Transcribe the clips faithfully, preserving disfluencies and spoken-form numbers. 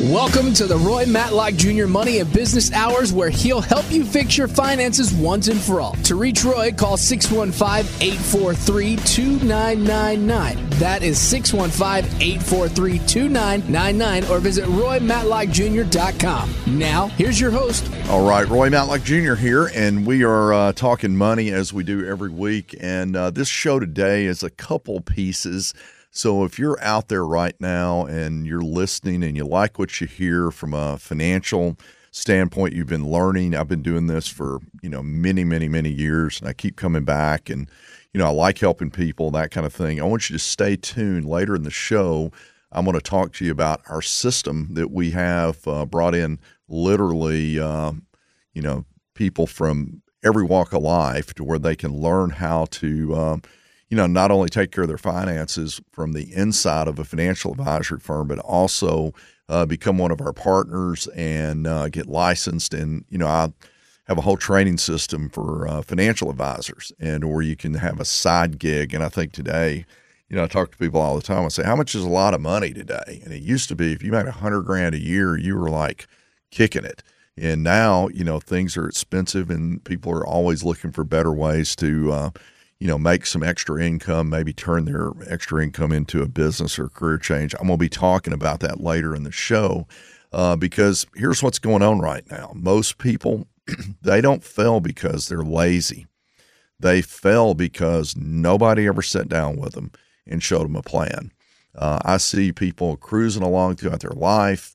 Welcome to the Roy Matlock Junior Money and Business Hours, where he'll help you fix your finances once and for all. To reach Roy, call six one five, eight four three, two nine nine nine. That is six one five, eight four three, two nine nine nine, or visit roy matlock junior dot com. Now, here's your host. All right, Roy Matlock Junior here, and we are uh, talking money as we do every week. And uh, this show today is a couple pieces. So if you're out there right now and you're listening and you like what you hear from a financial standpoint, you've been learning. I've been doing this for, you know, many, many, many years, and I keep coming back, and, you know, I like helping people, that kind of thing. I want you to stay tuned. Later in the show, I'm going to talk to you about our system that we have uh, brought in literally, uh, you know, people from every walk of life to where they can learn how to, um, you know, not only take care of their finances from the inside of a financial advisory firm, but also uh, become one of our partners and uh, get licensed. And, you know, I have a whole training system for uh, financial advisors, and or you can have a side gig. And I think today, you know, I talk to people all the time. I say, how much is a lot of money today? And it used to be if you made a hundred grand a year, you were like kicking it. And now, you know, things are expensive, and people are always looking for better ways to, uh, you know, make some extra income, maybe turn their extra income into a business or career change. I'm going to be talking about that later in the show uh, because here's what's going on right now. Most people, they don't fail because they're lazy. They fail because nobody ever sat down with them and showed them a plan. Uh, I see people cruising along throughout their life,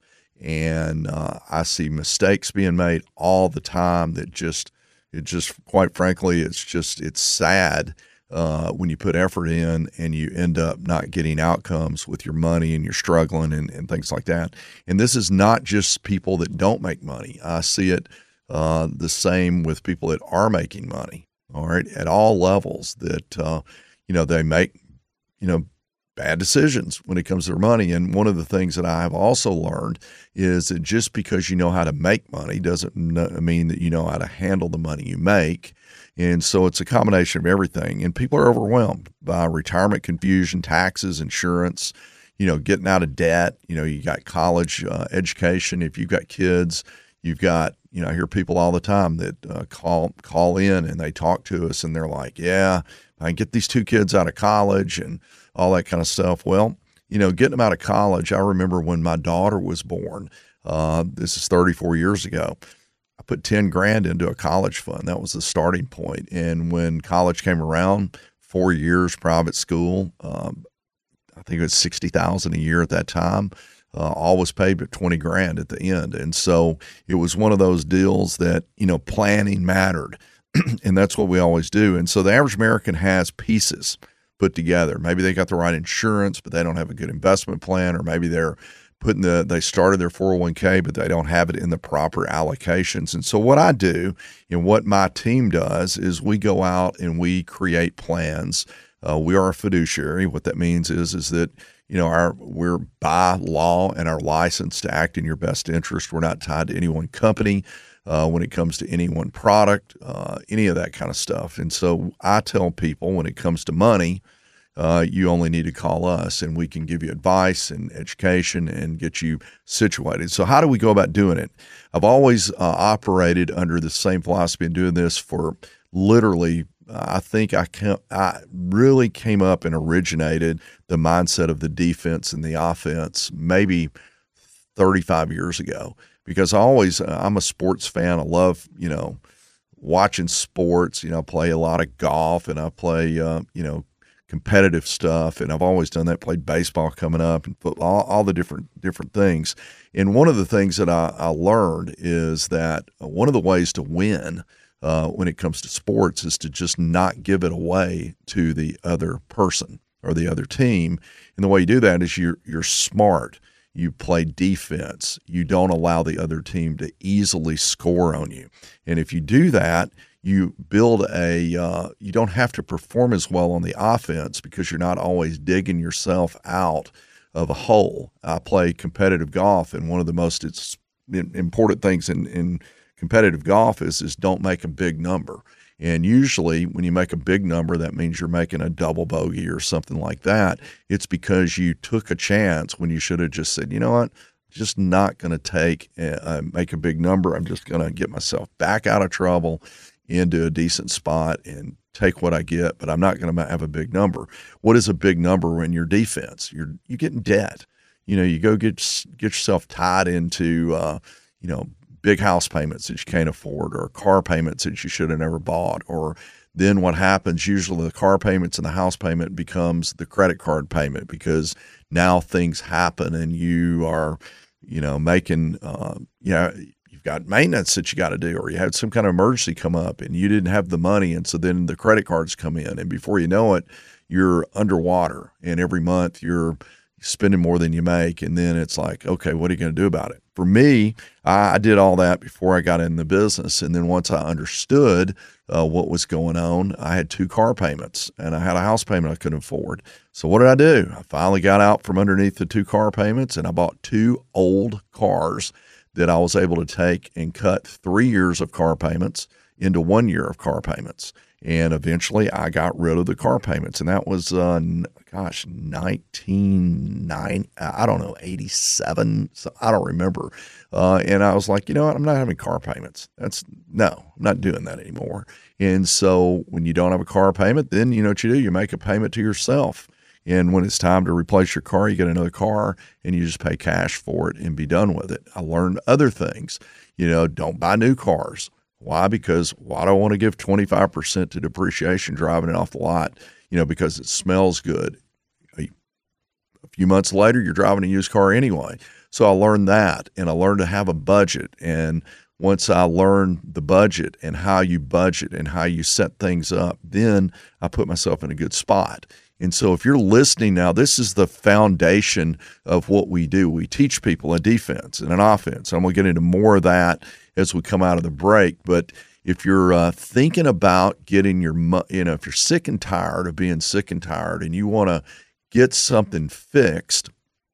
and uh, I see mistakes being made all the time that just It just, quite frankly, it's just, it's sad uh, when you put effort in and you end up not getting outcomes with your money and you're struggling and, and things like that. And this is not just people that don't make money. I see it uh, the same with people that are making money, all right, at all levels that, uh, you know, they make, you know, bad decisions when it comes to their money. And one of the things that I have also learned is that just because you know how to make money doesn't mean that you know how to handle the money you make. And so it's a combination of everything. And people are overwhelmed by retirement confusion, taxes, insurance, you know, getting out of debt. You know, you got college uh, education. If you've got kids, you've got, you know, I hear people all the time that uh, call call in and they talk to us and they're like, yeah, I can get these two kids out of college and all that kind of stuff. Well, you know, getting them out of college, I remember when my daughter was born, uh, this is thirty-four years ago, I put ten grand into a college fund. That was the starting point. And when college came around, four years private school, um, I think it was sixty thousand dollars a year at that time. Uh, all was paid but twenty grand at the end. And so it was one of those deals that, you know, planning mattered. And that's what we always do. And so the average American has pieces put together. Maybe they got the right insurance, but they don't have a good investment plan, or maybe they're putting the, they started their four oh one k, but they don't have it in the proper allocations. And so what I do and what my team does is we go out and we create plans. Uh, we are a fiduciary. What that means is, is that, you know, our, we're by law and our license to act in your best interest. We're not tied to any one company. Uh, when it comes to any one product, uh, any of that kind of stuff. And so I tell people when it comes to money, uh, you only need to call us and we can give you advice and education and get you situated. So how do we go about doing it? I've always uh, operated under the same philosophy and doing this for literally, uh, I think I, can, I really came up and originated the mindset of the defense and the offense maybe thirty-five years ago. Because I always, uh, I'm a sports fan. I love, you know, watching sports. You know, I play a lot of golf and I play, uh, you know, competitive stuff. And I've always done that, played baseball coming up and football, all, all the different different things. And one of the things that I, I learned is that one of the ways to win uh, when it comes to sports is to just not give it away to the other person or the other team. And the way you do that is you're you're smart. You play defense. You don't allow the other team to easily score on you. And if you do that, you build a uh, – you don't have to perform as well on the offense because you're not always digging yourself out of a hole. I play competitive golf, and one of the most it's important things in, in competitive golf is, is don't make a big number. And usually when you make a big number, that means you're making a double bogey or something like that. It's because you took a chance when you should have just said, you know what, just not going to take uh, make a big number. I'm just going to get myself back out of trouble into a decent spot and take what I get, but I'm not going to have a big number. What is a big number when you're defense? You're you get in debt. You know, you go get get yourself tied into uh, you know big house payments that you can't afford, or car payments that you should have never bought, or then what happens, usually the car payments and the house payment becomes the credit card payment, because now things happen and you are, you know, making, uh, you know, you've got maintenance that you got to do, or you had some kind of emergency come up and you didn't have the money. And so then the credit cards come in, and before you know it, you're underwater, and every month you're spending more than you make. And then it's like, okay, what are you going to do about it? For me, I, I did all that before I got in the business. And then once I understood uh, what was going on, I had two car payments and I had a house payment I couldn't afford. So what did I do? I finally got out from underneath the two car payments, and I bought two old cars that I was able to take and cut three years of car payments into one year of car payments. And eventually I got rid of the car payments. And that was, uh, gosh, nineteen ninety, I don't know, eighty-seven. So I don't remember. Uh, and I was like, you know what? I'm not having car payments. That's no, I'm not doing that anymore. And so when you don't have a car payment, then you know what you do? You make a payment to yourself. And when it's time to replace your car, you get another car and you just pay cash for it and be done with it. I learned other things. You know, don't buy new cars. Why? Because why do I want to give twenty-five percent to depreciation driving it off the lot? You know, because it smells good. A few months later, you're driving a used car anyway. So I learned that, and I learned to have a budget. And once I learned the budget and how you budget and how you set things up, then I put myself in a good spot. And so if you're listening now, this is the foundation of what we do. We teach people a defense and an offense. I'm going to get into more of that as we come out of the break. But if you're uh, thinking about getting your, you know, if you're sick and tired of being sick and tired and you want to get something fixed,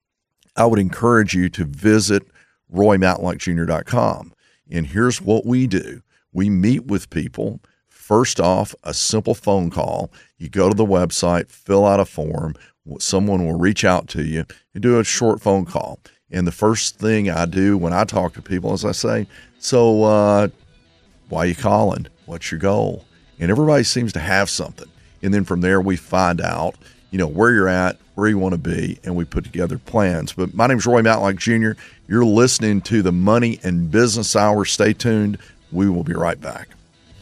I would encourage you to visit roy matlock junior dot com. And here's what we do. We meet with people. First off, a simple phone call. You go to the website, fill out a form. Someone will reach out to you and do a short phone call. And the first thing I do when I talk to people is I say, so uh, why are you calling? What's your goal? And everybody seems to have something. And then from there, we find out, you know, where you're at, where you want to be, and we put together plans. But my name is Roy Matlock Junior You're listening to the Money and Business Hour. Stay tuned. We will be right back.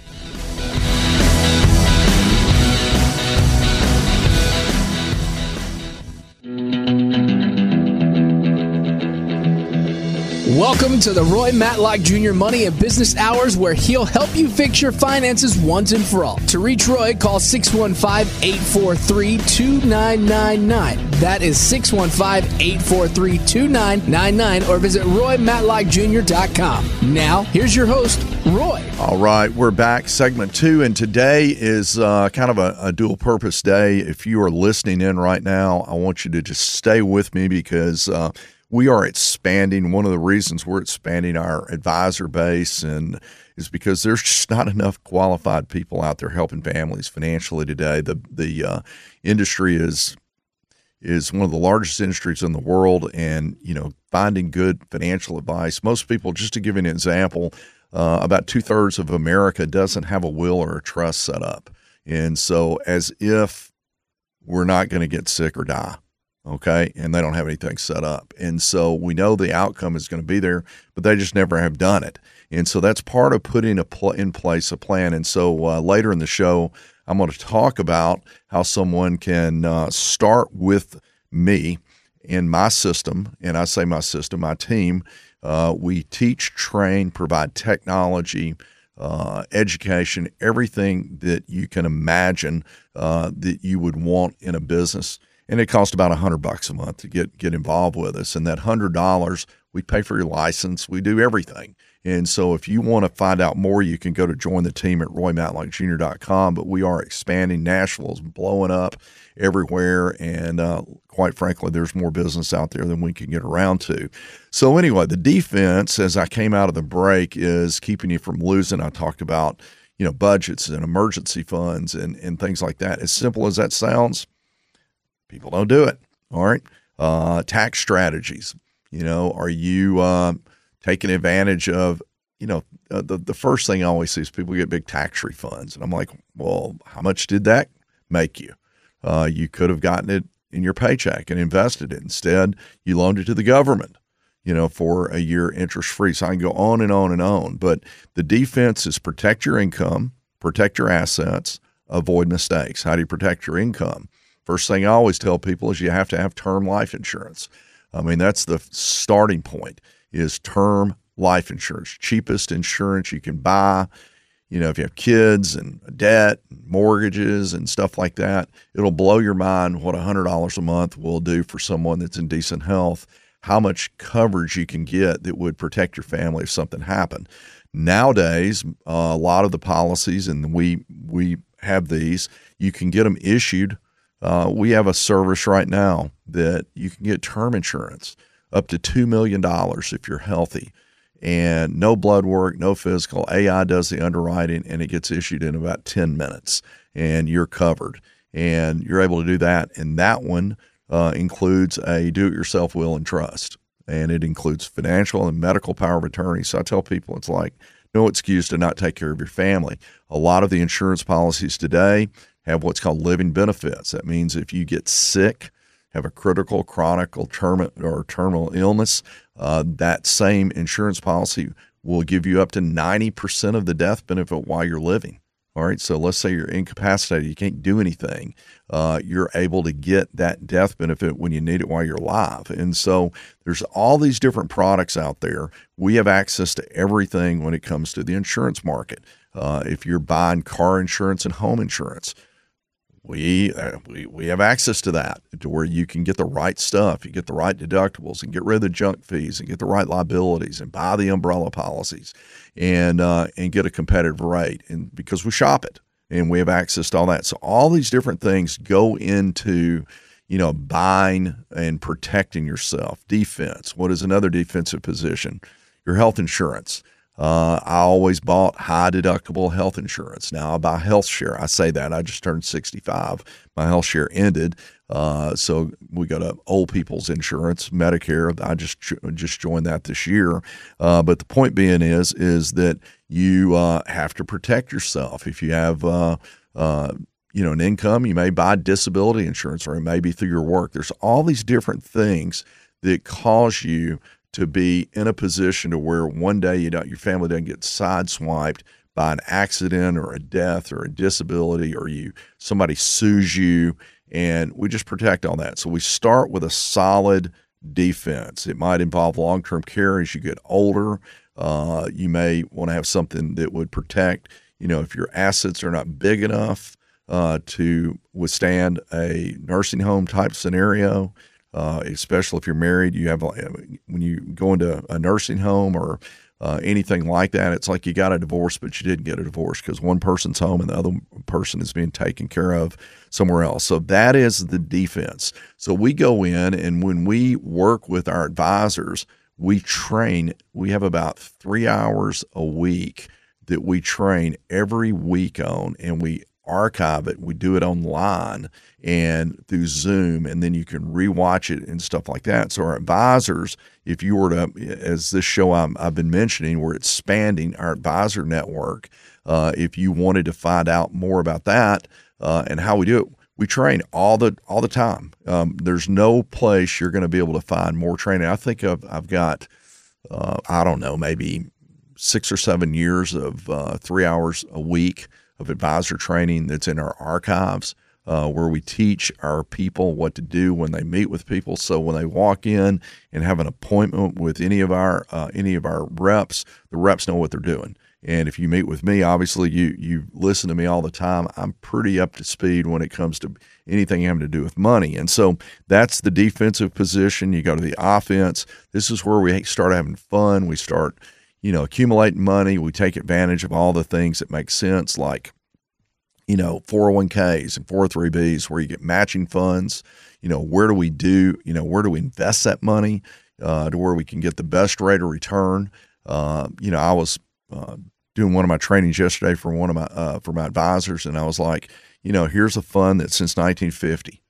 Welcome to the Roy Matlock Junior Money and Business Hours, where he'll help you fix your finances once and for all. To reach Roy, call six one five, eight four three, two nine nine nine. That is six one five, eight four three, two nine nine nine, or visit roy matlock junior dot com. Now, here's your host, Roy. All right, we're back, segment two, and today is uh, kind of a, a dual-purpose day. If you are listening in right now, I want you to just stay with me, because uh, we are expanding. One of the reasons we're expanding our advisor base and is because there's just not enough qualified people out there helping families financially today. The the uh, industry is is one of the largest industries in the world, and you know, finding good financial advice. Most people, just to give you an example, uh, about two thirds of America doesn't have a will or a trust set up, and so as if we're not going to get sick or die. Okay, and they don't have anything set up. And so we know the outcome is going to be there, but they just never have done it. And so that's part of putting a pl- in place a plan. And so uh, later in the show, I'm going to talk about how someone can uh, start with me in my system. And I say my system, my team. Uh, we teach, train, provide technology, uh, education, everything that you can imagine uh, that you would want in a business. And it costs about a hundred bucks a month to get, get involved with us. And that hundred dollars, we pay for your license. We do everything. And so if you want to find out more, you can go to join the team at roy matlock junior dot com. But we are expanding. Nashville's blowing up everywhere. And uh, quite frankly, there's more business out there than we can get around to. So anyway, the defense, as I came out of the break, is keeping you from losing. I talked about, you know, budgets and emergency funds and, and things like that. As simple as that sounds, people don't do it. All right. Uh, tax strategies. You know, are you uh, taking advantage of, you know, uh, the, the first thing I always see is people get big tax refunds. And I'm like, well, how much did that make you? Uh, you could have gotten it in your paycheck and invested it. Instead, you loaned it to the government, you know, for a year interest free. So I can go on and on and on. But the defense is protect your income, protect your assets, avoid mistakes. How do you protect your income? First thing I always tell people is you have to have term life insurance. I mean, that's the starting point is term life insurance, cheapest insurance you can buy. You know, if you have kids and debt, and mortgages and stuff like that, it'll blow your mind what one hundred dollars a month will do for someone that's in decent health, how much coverage you can get that would protect your family if something happened. Nowadays, uh, a lot of the policies, and we we have these, you can get them issued. Uh, we have a service right now that you can get term insurance up to two million dollars if you're healthy, and no blood work, no physical. A I does the underwriting, and it gets issued in about ten minutes, and you're covered. And you're able to do that. And that one uh, includes a do-it-yourself will and trust, and it includes financial and medical power of attorney. So I tell people it's like no excuse to not take care of your family. A lot of the insurance policies today have what's called living benefits. That means if you get sick, have a critical, chronic, or terminal, or terminal illness, uh, that same insurance policy will give you up to ninety percent of the death benefit while you're living. All right, so let's say you're incapacitated, you can't do anything. Uh, you're able to get that death benefit when you need it while you're alive. And so there's all these different products out there. We have access to everything when it comes to the insurance market. Uh, if you're buying car insurance and home insurance, We, uh, we we have access to that, to where you can get the right stuff, you get the right deductibles, and get rid of the junk fees, and get the right liabilities, and buy the umbrella policies, and uh, and get a competitive rate. And because we shop it, and we have access to all that, so all these different things go into, you know, buying and protecting yourself. Defense. What is another defensive position? Your health insurance. Uh, I always bought high deductible health insurance. Now I buy Health Share. I say that I just turned sixty-five. My Health Share ended, uh, so we got a old people's insurance, Medicare. I just just joined that this year. Uh, but the point being is is that you uh, have to protect yourself. If you have uh, uh, you know an income, you may buy disability insurance, or it may be through your work. There's all these different things that cause you to be in a position to where one day you don't, your family doesn't get sideswiped by an accident or a death or a disability, or you somebody sues you, and we just protect all that. So we start with a solid defense. It might involve long-term care as you get older. Uh, you may want to have something that would protect, you know, if your assets are not big enough uh, to withstand a nursing home type scenario. Uh, especially if you're married, you have when you go into a nursing home or uh, anything like that, it's like you got a divorce, but you didn't get a divorce because one person's home and the other person is being taken care of somewhere else. So that is the defense. So we go in, and when we work with our advisors, we train. We have about three hours a week that we train every week on, and we archive it. We do it online and through Zoom, and then you can rewatch it and stuff like that. So our advisors, if you were to, as this show I'm, I've been mentioning, where it's expanding our advisor network, uh, if you wanted to find out more about that uh, and how we do it, we train all the all the time. Um, there's no place you're going to be able to find more training. I think I've, I've got, uh, I don't know, maybe six or seven years of uh, three hours a week of advisor training that's in our archives, uh, where we teach our people what to do when they meet with people. So when they walk in and have an appointment with any of our uh, any of our reps, the reps know what they're doing. And if you meet with me, obviously you you listen to me all the time. I'm pretty up to speed when it comes to anything having to do with money. And so that's the defensive position. You go to the offense. This is where we start having fun. We start you know, accumulating money. We take advantage of all the things that make sense, like, you know, four oh one k's and four oh three b's, where you get matching funds. You know, where do we do, you know, where do we invest that money uh, to where we can get the best rate of return? Uh, you know, I was uh, doing one of my trainings yesterday for one of my, uh, for my advisors, and I was like, you know, here's a fund that since nineteen fifty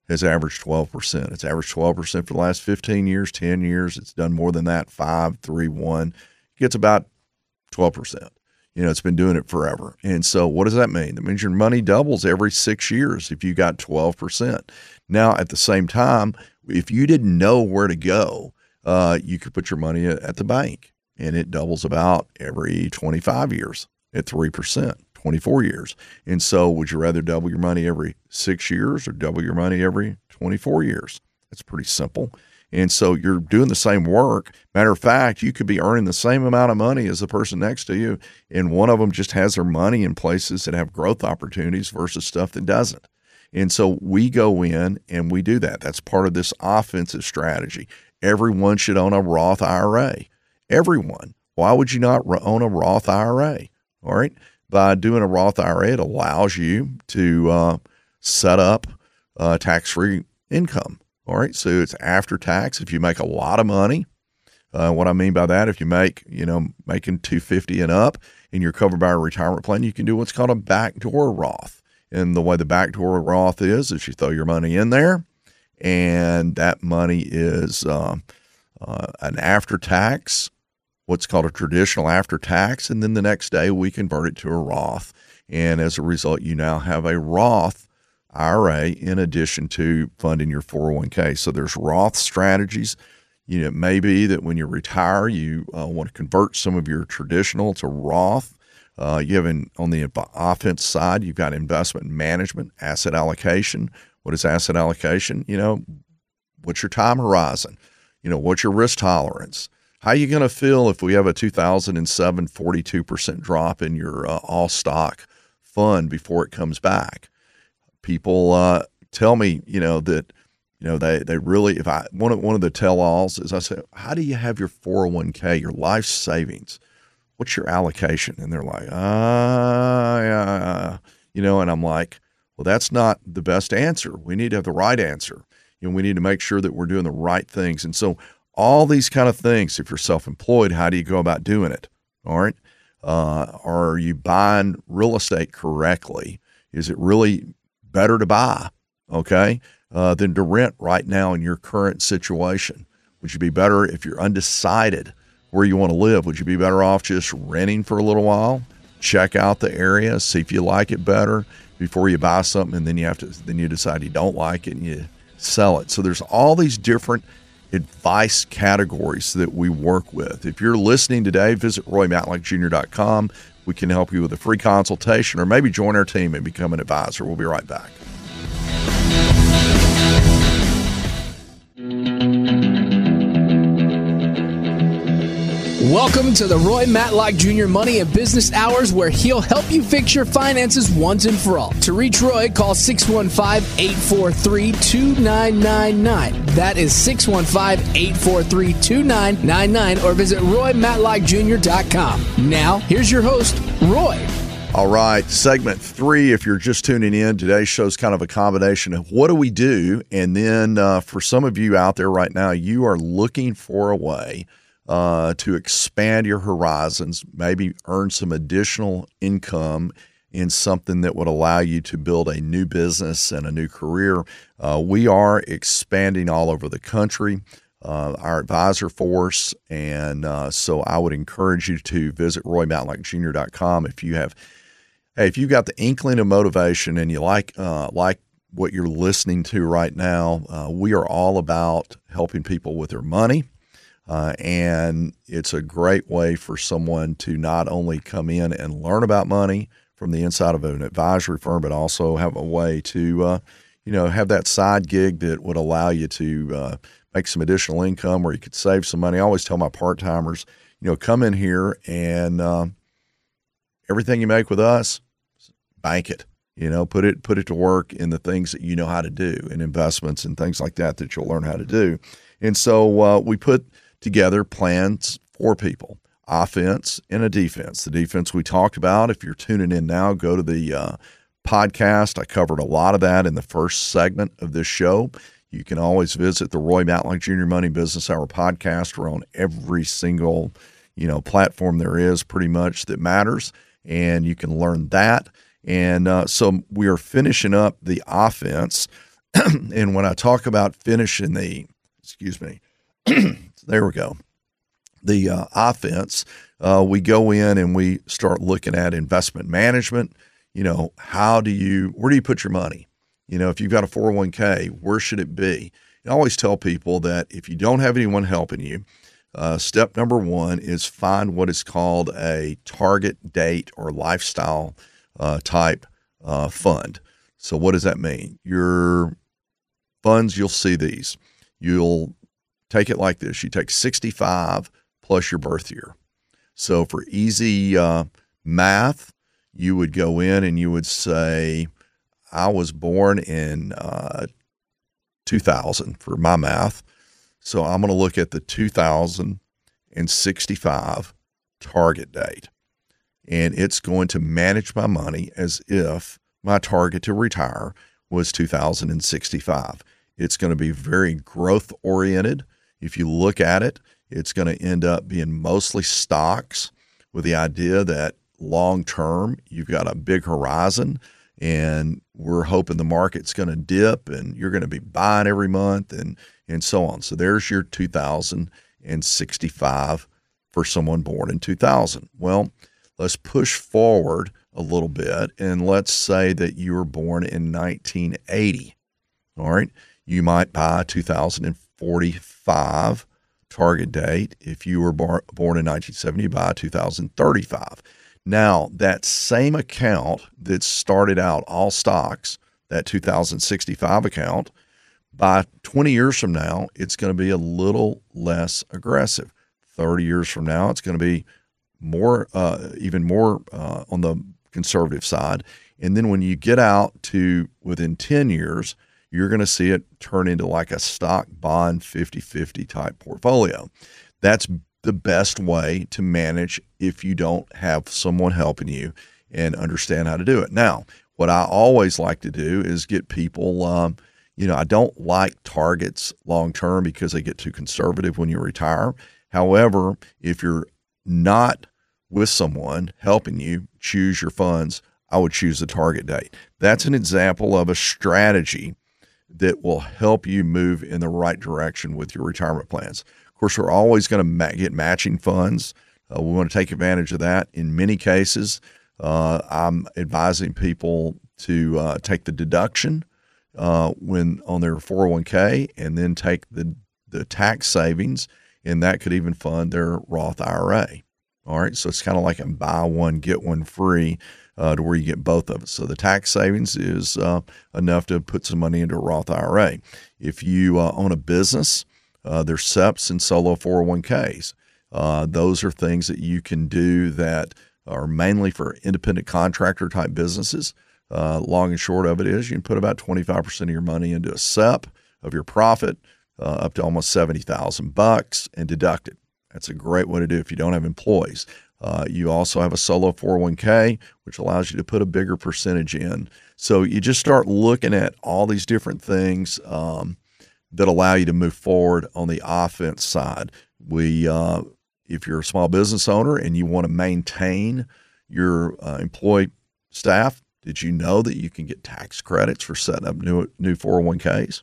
has averaged twelve percent. It's averaged twelve percent for the last fifteen years, ten years. It's done more than that, five, three, one. It gets about twelve percent. You know, it's been doing it forever. And so what does that mean? That means your money doubles every six years if you got twelve percent. Now, at the same time, if you didn't know where to go, uh, you could put your money at, at the bank, and it doubles about every twenty-five years at three percent, twenty-four years. And so would you rather double your money every six years or double your money every twenty-four years? That's pretty simple. And so you're doing the same work. Matter of fact, you could be earning the same amount of money as the person next to you, and one of them just has their money in places that have growth opportunities versus stuff that doesn't. And so we go in and we do that. That's part of this offensive strategy. Everyone should own a Roth I R A. Everyone. Why would you not own a Roth I R A? All right. By doing a Roth I R A, it allows you to uh, set up uh, tax-free income. All right. So it's after tax. If you make a lot of money, uh, what I mean by that, if you make, you know, making two hundred fifty thousand dollars and up and you're covered by a retirement plan, you can do what's called a backdoor Roth. And the way the backdoor Roth is, is you throw your money in there, and that money is uh, uh, an after-tax, what's called a traditional after-tax, and then the next day we convert it to a Roth. And as a result, you now have a Roth I R A in addition to funding your four oh one k. So there's Roth strategies. You know, it may be that when you retire, you uh, want to convert some of your traditional to Roth. Uh, you have an, on the offense side, you've got investment management, asset allocation. What is asset allocation? You know, what's your time horizon? You know, what's your risk tolerance? How are you going to feel if we have a two thousand seven forty-two percent drop in your uh, all stock fund before it comes back? People uh, tell me, you know, that, you know, they, they really, if I, one of, one of the tell-alls is I say, how do you have your four oh one k, your life savings? What's your allocation? And they're like, ah, uh, yeah, you know, and I'm like, well, that's not the best answer. We need to have the right answer. You know, we need to make sure that we're doing the right things. And so all these kind of things, if you're self-employed, how do you go about doing it? All right. Uh, are you buying real estate correctly? Is it really better to buy, okay, uh, than to rent right now in your current situation? Would you be better if you're undecided where you want to live? Would you be better off just renting for a little while, check out the area, see if you like it better before you buy something, and then you have to then you decide you don't like it and you sell it? So there's all these different advice categories that we work with. If you're listening today, visit roy matlock junior dot com. We can help you with a free consultation, or maybe join our team and become an advisor. We'll be right back. Welcome to the Roy Matlock Junior Money and Business Hours, where he'll help you fix your finances once and for all. To reach Roy, call six one five, eight four three, two nine nine nine. That is six one five, eight four three, two nine nine nine, or visit roy matlock junior dot com. Now, here's your host, Roy. All right, segment three, if you're just tuning in, today's show's kind of a combination of what do we do, and then uh, for some of you out there right now, you are looking for a way Uh, to expand your horizons, maybe earn some additional income in something that would allow you to build a new business and a new career. Uh, we are expanding all over the country, uh, our advisor force, and uh, so I would encourage you to visit roy matlock junior dot com if you have, hey, if you've got the inkling of motivation and you like uh, like what you're listening to right now. Uh, we are all about helping people with their money. Uh, and it's a great way for someone to not only come in and learn about money from the inside of an advisory firm, but also have a way to, uh, you know, have that side gig that would allow you to uh, make some additional income where you could save some money. I always tell my part-timers, you know, come in here and uh, everything you make with us, bank it. You know, put it put it to work in the things that you know how to do, in investments and things like that that you'll learn how to do. And so uh, we put together plans for people, offense and a defense. The defense we talked about, if you're tuning in now, go to the uh, podcast. I covered a lot of that in the first segment of this show. You can always visit the Roy Matlock Junior Money Business Hour podcast. We're on every single, you know, platform there is pretty much that matters, and you can learn that. And uh, so we are finishing up the offense. And when I talk about finishing the, excuse me, there we go, the uh, offense, uh, we go in and we start looking at investment management. You know, how do you, where do you put your money? You know, if you've got a four oh one k, where should it be? I always tell people that if you don't have anyone helping you, uh, step number one is find what is called a target date or lifestyle uh, type uh, fund. So what does that mean? Your funds, you'll see these. You'll take it like this. You take sixty-five plus your birth year. So for easy uh, math, you would go in and you would say, I was born in uh, two thousand for my math. So I'm going to look at the two thousand sixty-five target date. And it's going to manage my money as if my target to retire was two thousand sixty-five. It's going to be very growth oriented. If you look at it, it's going to end up being mostly stocks with the idea that long term, you've got a big horizon. And we're hoping the market's going to dip and you're going to be buying every month and, and so on. So there's your two thousand sixty-five for someone born in two thousand. Well, let's push forward a little bit and let's say that you were born in nineteen eighty. All right. You might buy two thousand forty-five target date. If you were bar- born in nineteen seventy, you buy two thousand thirty-five. Now, that same account that started out all stocks, that two thousand sixty-five account, by twenty years from now, it's going to be a little less aggressive. thirty years from now, it's going to be more, uh, even more uh, on the conservative side. And then when you get out to within ten years, you're going to see it turn into like a stock bond fifty-fifty type portfolio. That's the best way to manage if you don't have someone helping you and understand how to do it. Now, what I always like to do is get people, um, you know, I don't like targets long-term because they get too conservative when you retire. However, if you're not with someone helping you choose your funds, I would choose the target date. That's an example of a strategy that will help you move in the right direction with your retirement plans. Of course, we're always going to ma- get matching funds. Uh, we want to take advantage of that. In many cases, uh, I'm advising people to uh, take the deduction uh, when on their four oh one k and then take the, the tax savings, and that could even fund their Roth I R A. All right, so it's kind of like a buy one, get one free uh, to where you get both of it. So the tax savings is uh, enough to put some money into a Roth I R A. If you uh, own a business, Uh, there's S E Ps and solo four oh one k's. Uh, those are things that you can do that are mainly for independent contractor type businesses. Uh, long and short of it is you can put about twenty-five percent of your money into a S E P of your profit uh, up to almost seventy thousand bucks and deduct it. That's a great way to do it if you don't have employees. Uh, you also have a solo four oh one k, which allows you to put a bigger percentage in. So you just start looking at all these different things um, that allow you to move forward on the offense side. We, uh, if you're a small business owner and you want to maintain your uh, employee staff, did you know that you can get tax credits for setting up new new four oh one k's?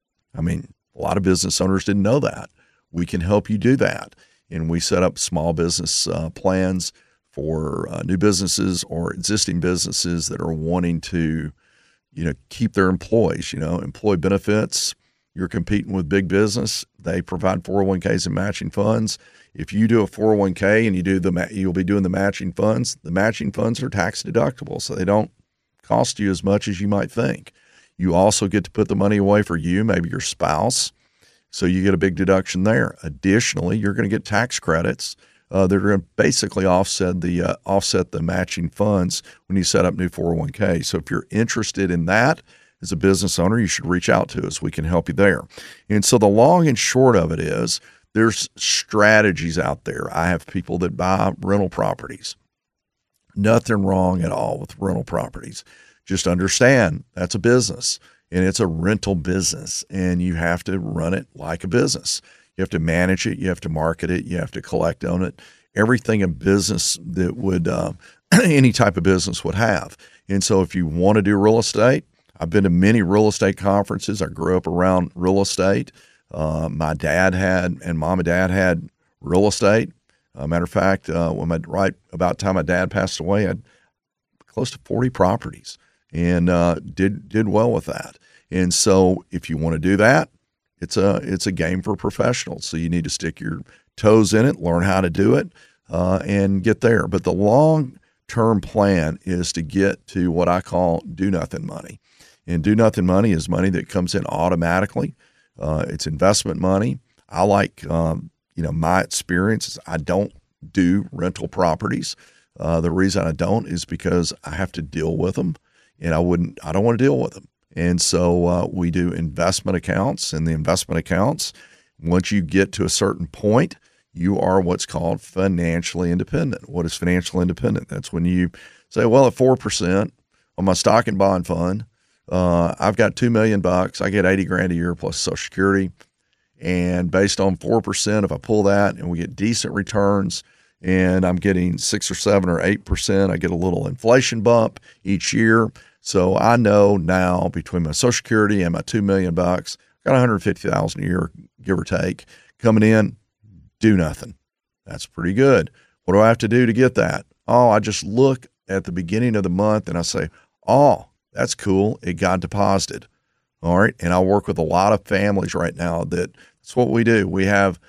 I mean, a lot of business owners didn't know that. We can help you do that. And we set up small business uh, plans for uh, new businesses or existing businesses that are wanting to, you know, keep their employees. You know, employee benefits, you're competing with big business. They provide four oh one k's and matching funds. If you do a four oh one k and you do the, you'll be doing the matching funds. The matching funds are tax deductible, so they don't cost you as much as you might think. You also get to put the money away for you, maybe your spouse. So you get a big deduction there. Additionally, you're going to get tax credits uh, that are going to basically offset the uh, offset the matching funds when you set up new four oh one k. So if you're interested in that as a business owner, you should reach out to us. We can help you there. And so the long and short of it is there's strategies out there. I have people that buy rental properties. Nothing wrong at all with rental properties. Just understand that's a business. And it's a rental business, and you have to run it like a business. You have to manage it. You have to market it. You have to collect on it. Everything a business that would, uh, any type of business would have. And so if you want to do real estate, I've been to many real estate conferences. I grew up around real estate. Uh, my dad had, and mom and dad had real estate. Uh, matter of fact, uh, when my, right about the time my dad passed away, I had close to forty properties and uh, did did well with that. And so if you want to do that, it's a it's a game for professionals. So you need to stick your toes in it, learn how to do it, uh, and get there. But the long-term plan is to get to what I call do-nothing money. And do-nothing money is money that comes in automatically. Uh, it's investment money. I like, um, you know, my experience is I don't do rental properties. Uh, the reason I don't is because I have to deal with them, and I wouldn't. I don't want to deal with them. And so uh, we do investment accounts, and the investment accounts, once you get to a certain point, you are what's called financially independent. What is financial independent? That's when you say, well, at four percent on my stock and bond fund, uh, I've got two million bucks. I get eighty grand a year plus Social Security. And based on four percent, if I pull that and we get decent returns and I'm getting six or seven or eight percent, I get a little inflation bump each year. So I know now between my Social Security and my two million bucks, I got one hundred fifty thousand a year, give or take, coming in. Do nothing. That's pretty good. What do I have to do to get that? Oh, I just look at the beginning of the month and I say, oh, that's cool. It got deposited. All right. And I work with a lot of families right now that that's what we do. We have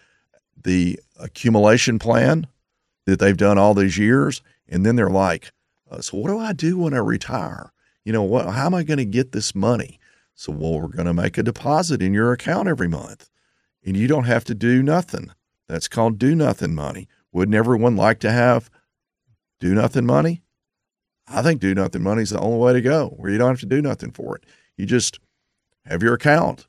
the accumulation plan that they've done all these years. And then they're like, uh, so what do I do when I retire? You know, what, how am I going to get this money? So, well, we're going to make a deposit in your account every month and you don't have to do nothing. That's called do nothing money. Wouldn't everyone like to have do nothing money? I think do nothing money is the only way to go, where you don't have to do nothing for it. You just have your account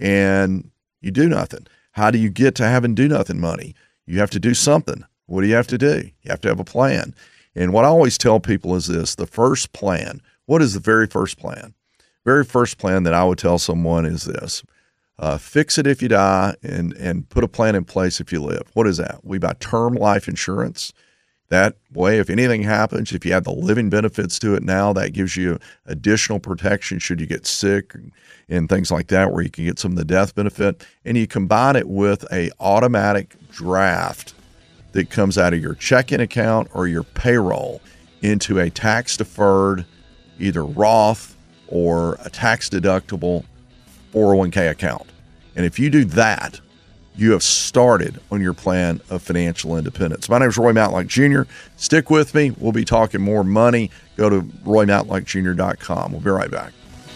and you do nothing. How do you get to having do nothing money? You have to do something. What do you have to do? You have to have a plan. And what I always tell people is this, the first plan. What is the very first plan? Very first plan that I would tell someone is this. Uh, fix it if you die and, and put a plan in place if you live. What is that? We buy term life insurance. That way, if anything happens, if you add the living benefits to it now, that gives you additional protection should you get sick and things like that, where you can get some of the death benefit. And you combine it with a automatic draft that comes out of your checking account or your payroll into a tax-deferred, either Roth or a tax-deductible four oh one k account. And if you do that, you have started on your plan of financial independence. My name is Roy Matlock Junior Stick with me. We'll be talking more money. Go to roy matlock junior dot com. We'll be right back.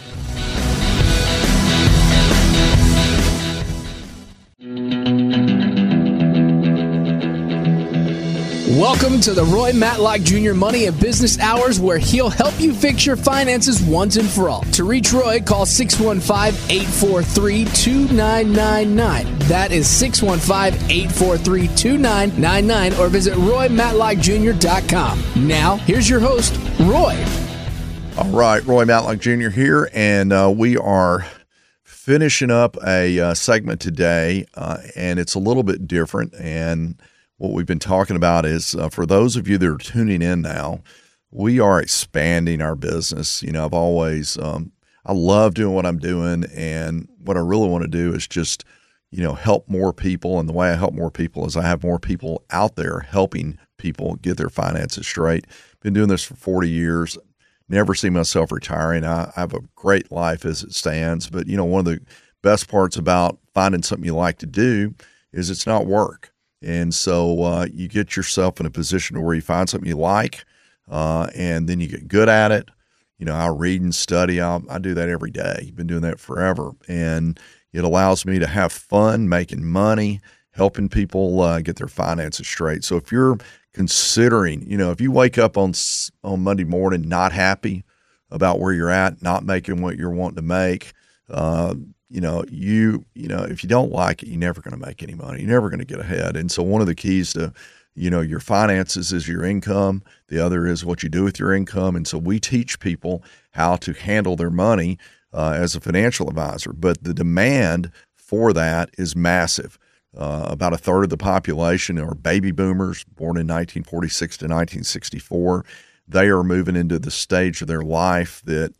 Welcome to the Roy Matlock Junior Money and Business Hours, where he'll help you fix your finances once and for all. To reach Roy, call six one five, eight four three, two nine nine nine. That is six one five, eight four three, two nine nine nine, or visit roy matlock junior dot com. Now, here's your host, Roy. All right, Roy Matlock Junior here, and uh, we are finishing up a uh, segment today, uh, and it's a little bit different, and what we've been talking about is, uh, for those of you that are tuning in now, we are expanding our business. You know, I've always, um, I love doing what I'm doing, and what I really want to do is just, you know, help more people. And the way I help more people is I have more people out there helping people get their finances straight. Been doing this for forty years. Never see myself retiring. I, I have a great life as it stands. But, you know, one of the best parts about finding something you like to do is it's not work. And so uh, you get yourself in a position where you find something you like, uh, and then you get good at it. You know, I read and study. I, I do that every day. I've been doing that forever. And it allows me to have fun making money, helping people uh, get their finances straight. So if you're considering, you know, if you wake up on on Monday morning not happy about where you're at, not making what you're wanting to make, uh, you know, you, you know, if you don't like it, you're never going to make any money. You're never going to get ahead. And so one of the keys to, you know, your finances is your income. The other is what you do with your income. And so we teach people how to handle their money uh, as a financial advisor. But the demand for that is massive. Uh, about a third of the population are baby boomers born in nineteen forty-six to nineteen sixty-four. They are moving into the stage of their life that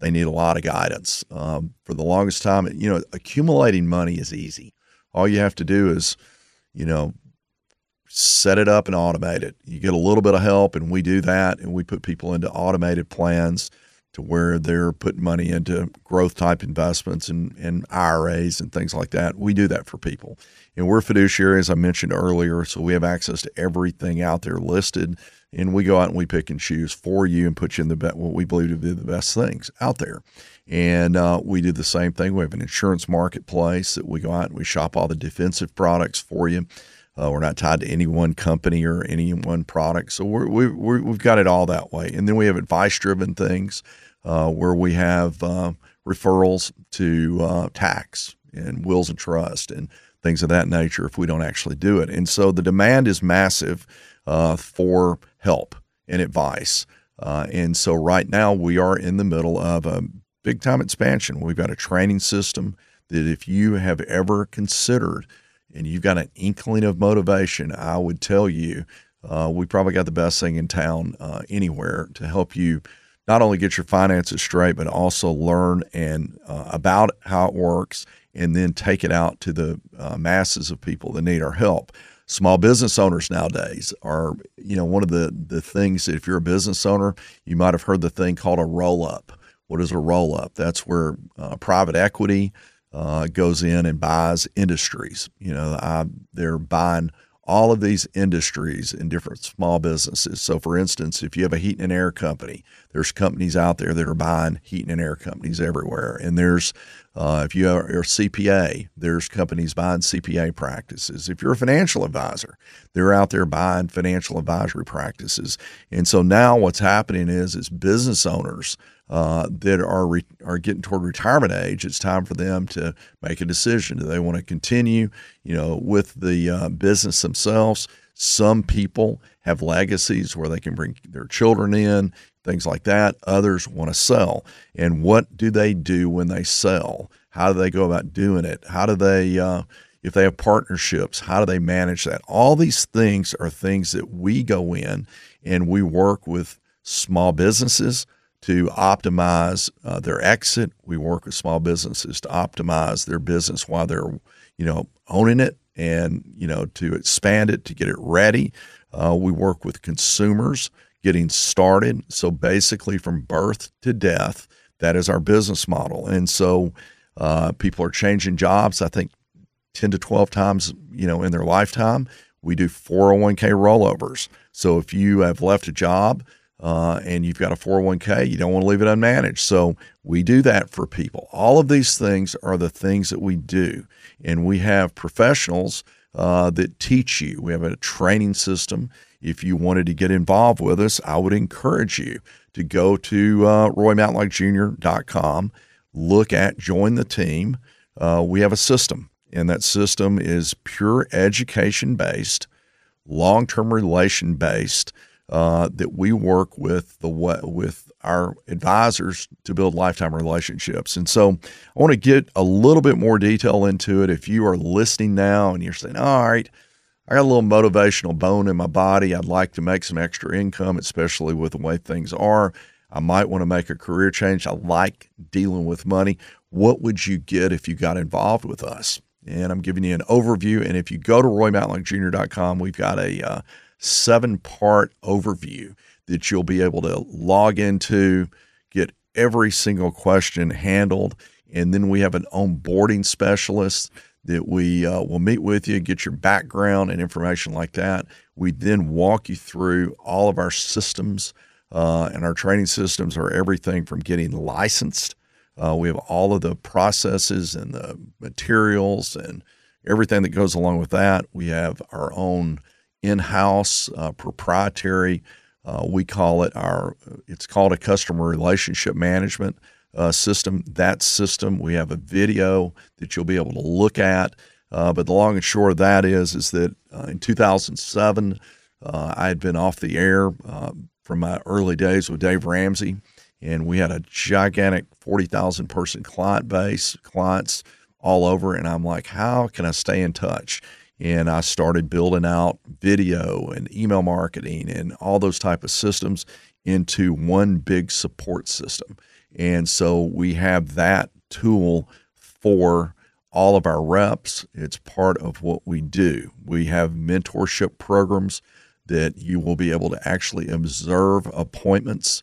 they need a lot of guidance. Um, for the longest time, you know, accumulating money is easy. All you have to do is, you know, set it up and automate it. You get a little bit of help, and we do that, and we put people into automated plans to where they're putting money into growth-type investments and, and I R As and things like that. We do that for people. And we're fiduciaries, as I mentioned earlier, so we have access to everything out there listed, and we go out and we pick and choose for you and put you in the be- what we believe to be the best things out there. And uh, we do the same thing. We have an insurance marketplace that we go out and we shop all the defensive products for you. Uh, we're not tied to any one company or any one product. So we're, we, we're, we've got it all that way. And then we have advice-driven things uh, where we have uh, referrals to uh, tax and wills and trust and things of that nature if we don't actually do it. And so the demand is massive uh, for help and advice. Uh, and so right now we are in the middle of a big-time expansion. We've got a training system that if you have ever considered and you've got an inkling of motivation, I would tell you uh, we probably got the best thing in town uh, anywhere to help you not only get your finances straight, but also learn and uh, about how it works and then take it out to the uh, masses of people that need our help. Small business owners nowadays are, you know, one of the, the things that if you're a business owner, you might have heard the thing called a roll-up. What is a roll-up? That's where uh, private equity Uh, goes in and buys industries. You know, I, they're buying all of these industries in different small businesses. So, for instance, if you have a heating and air company, there's companies out there that are buying heating and air companies everywhere. And there's, uh, if you are a C P A, there's companies buying C P A practices. If you're a financial advisor, they're out there buying financial advisory practices. And so now what's happening is, is business owners Uh, that are re- are getting toward retirement age, it's time for them to make a decision. Do they want to continue, you know, with the uh, business themselves? Some people have legacies where they can bring their children in, things like that. Others want to sell. And what do they do when they sell? How do they go about doing it? How do they, uh, if they have partnerships, how do they manage that? All these things are things that we go in and we work with small businesses to optimize uh, their exit. We work with small businesses to optimize their business while they're, you know, owning it and, you know, to expand it, to get it ready. Uh, we work with consumers getting started. So basically from birth to death, that is our business model. And so uh, people are changing jobs, I think ten to twelve times, you know, in their lifetime. We do four oh one k rollovers. So if you have left a job, Uh, and you've got a four oh one k, you don't want to leave it unmanaged. So we do that for people. All of these things are the things that we do. And we have professionals uh, that teach you. We have a training system. If you wanted to get involved with us, I would encourage you to go to uh, roy matlock junior dot com, look at Join the Team. Uh, we have a system, and that system is pure education-based, long-term relation-based, Uh, that we work with the with our advisors to build lifetime relationships. And so I want to get a little bit more detail into it. If you are listening now and you're saying, all right, I got a little motivational bone in my body. I'd like to make some extra income, especially with the way things are. I might want to make a career change. I like dealing with money. What would you get if you got involved with us? And I'm giving you an overview. And if you go to roy matlock junior dot com, we've got a uh, seven-part overview that you'll be able to log into, get every single question handled, and then we have an onboarding specialist that we uh, will meet with you, get your background and information like that. We then walk you through all of our systems, uh, and our training systems are everything from getting licensed. Uh, we have all of the processes and the materials and everything that goes along with that. We have our own in-house uh, proprietary, uh, we call it our, it's called a customer relationship management uh, system. That system, we have a video that you'll be able to look at. Uh, but the long and short of that is, is that uh, in two thousand seven, uh, I had been off the air uh, from my early days with Dave Ramsey, and we had a gigantic forty thousand person client base, clients all over. And I'm like, how can I stay in touch? And I started building out video and email marketing and all those type of systems into one big support system. And so we have that tool for all of our reps. It's part of what we do. We have mentorship programs that you will be able to actually observe appointments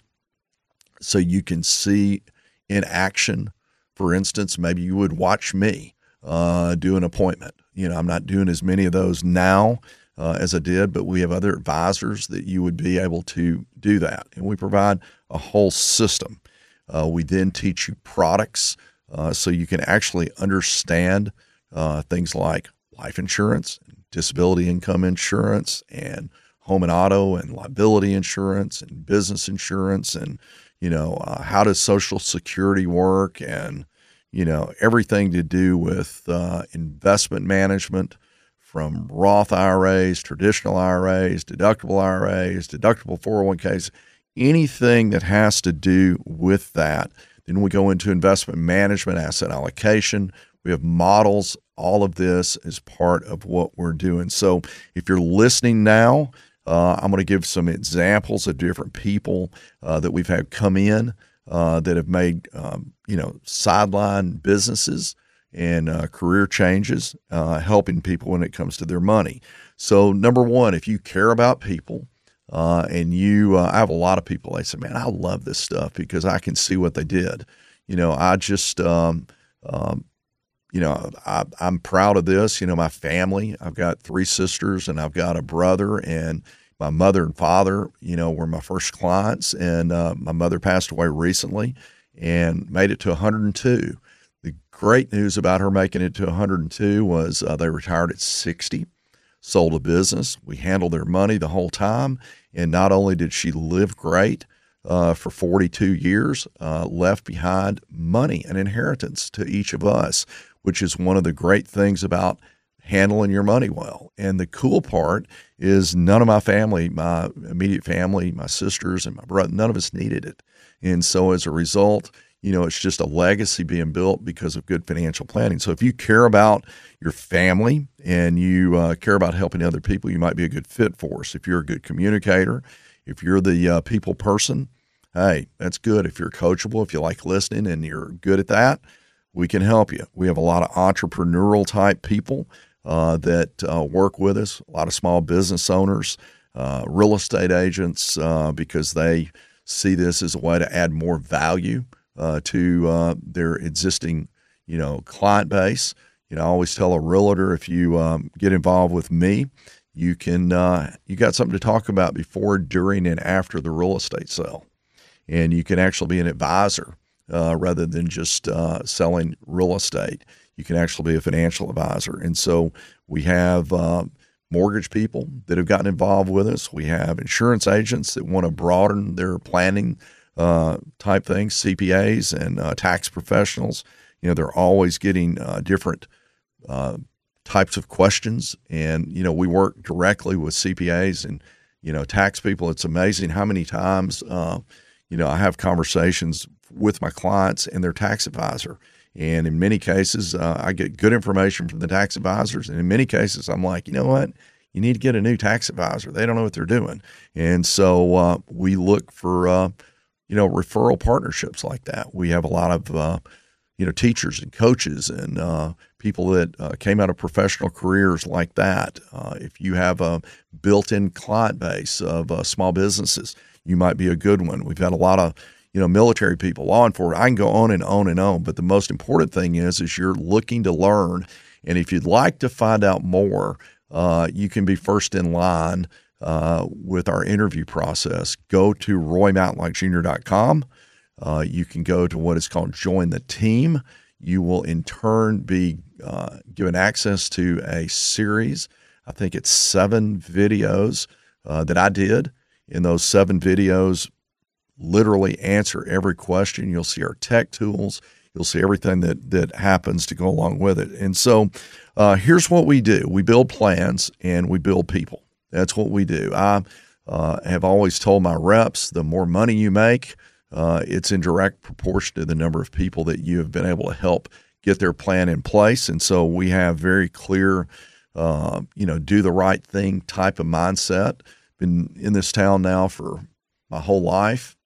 so you can see in action. For instance, maybe you would watch me uh, do an appointment. You know, I'm not doing as many of those now uh, as I did, but we have other advisors that you would be able to do that. And we provide a whole system. Uh, we then teach you products uh, so you can actually understand uh, things like life insurance, disability income insurance, and home and auto and liability insurance and business insurance, and, you know, uh, how does Social Security work, and, you know, everything to do with uh, investment management, from Roth I R As, traditional I R As, deductible I R As, deductible four oh one k's, anything that has to do with that. Then we go into investment management, asset allocation. We have models. All of this is part of what we're doing. So if you're listening now, uh, I'm going to give some examples of different people uh, that we've had come in uh, that have made, um, you know, sideline businesses and uh, career changes, uh, helping people when it comes to their money. So number one, if you care about people, uh, and you, uh, I have a lot of people, they say, man, I love this stuff because I can see what they did. You know, I just, um, um, you know, I, I'm proud of this. You know, my family, I've got three sisters and I've got a brother, and my mother and father, you know, were my first clients, and uh, my mother passed away recently and made it to one hundred two. The great news about her making it to one hundred two was uh, they retired at sixty, sold a business. We handled their money the whole time. And not only did she live great uh, for forty-two years, uh, left behind money and inheritance to each of us, which is one of the great things about handling your money well. And the cool part is none of my family, my immediate family, my sisters and my brother, none of us needed it. And so as a result, you know, it's just a legacy being built because of good financial planning. So if you care about your family and you uh, care about helping other people, you might be a good fit for us. If you're a good communicator, if you're the uh, people person, hey, that's good. If you're coachable, if you like listening and you're good at that, we can help you. We have a lot of entrepreneurial type people uh, that uh, work with us, a lot of small business owners, uh, real estate agents, uh, because they see this as a way to add more value Uh, to uh, their existing, you know, client base. You know, I always tell a realtor, if you um, get involved with me, you can uh, you got something to talk about before, during, and after the real estate sale, and you can actually be an advisor uh, rather than just uh, selling real estate. You can actually be a financial advisor, and so we have uh, mortgage people that have gotten involved with us. We have insurance agents that want to broaden their planning Uh, type things, C P As and uh, tax professionals. You know, they're always getting uh, different uh, types of questions. And, you know, we work directly with C P As and, you know, tax people. It's amazing how many times, uh, you know, I have conversations with my clients and their tax advisor. And in many cases, uh, I get good information from the tax advisors. And in many cases, I'm like, you know what? You need to get a new tax advisor. They don't know what they're doing. And so uh, we look for, uh, you know, referral partnerships like that. We have a lot of, uh, you know, teachers and coaches and uh, people that uh, came out of professional careers like that. Uh, if you have a built-in client base of uh, small businesses, you might be a good one. We've had a lot of, you know, military people, law enforcement. I can go on and on and on. But the most important thing is, is you're looking to learn. And if you'd like to find out more, uh, you can be first in line Uh, with our interview process. Go to roy matlock junior dot com. Uh, you can go to what is called Join the Team. You will in turn be uh, given access to a series. I think it's seven videos uh, that I did. In those seven videos, literally answer every question. You'll see our tech tools. You'll see everything that that happens to go along with it. And so uh, here's what we do. We build plans and we build people. That's what we do. I uh, have always told my reps, the more money you make, uh, it's in direct proportion to the number of people that you have been able to help get their plan in place. And so we have very clear, uh, you know, do the right thing type of mindset. Been in this town now for my whole life.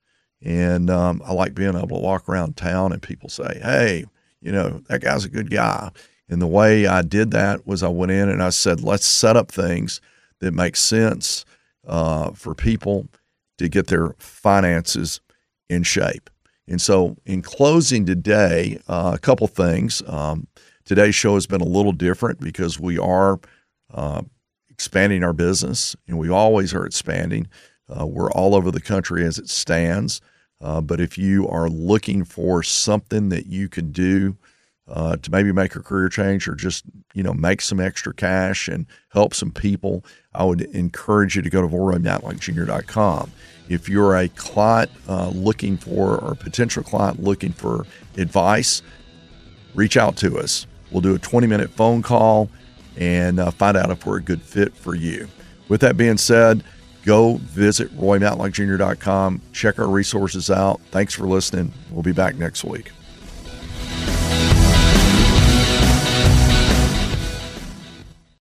And um, I like being able to walk around town and people say, hey, you know, that guy's a good guy. And the way I did that was I went in and I said, let's set up things that make sense uh, for people to get their finances in shape. And so in closing today, uh, a couple things. Um, today's show has been a little different because we are uh, expanding our business, and we always are expanding. Uh, we're all over the country as it stands. Uh, but if you are looking for something that you could do uh, to maybe make a career change or just, you know, make some extra cash and help some people, I would encourage you to go to roy matlock junior dot com. If you're a client uh, looking for, or a potential client looking for advice, reach out to us. We'll do a twenty-minute phone call and uh, find out if we're a good fit for you. With that being said, go visit roy matlock junior dot com. Check our resources out. Thanks for listening. We'll be back next week.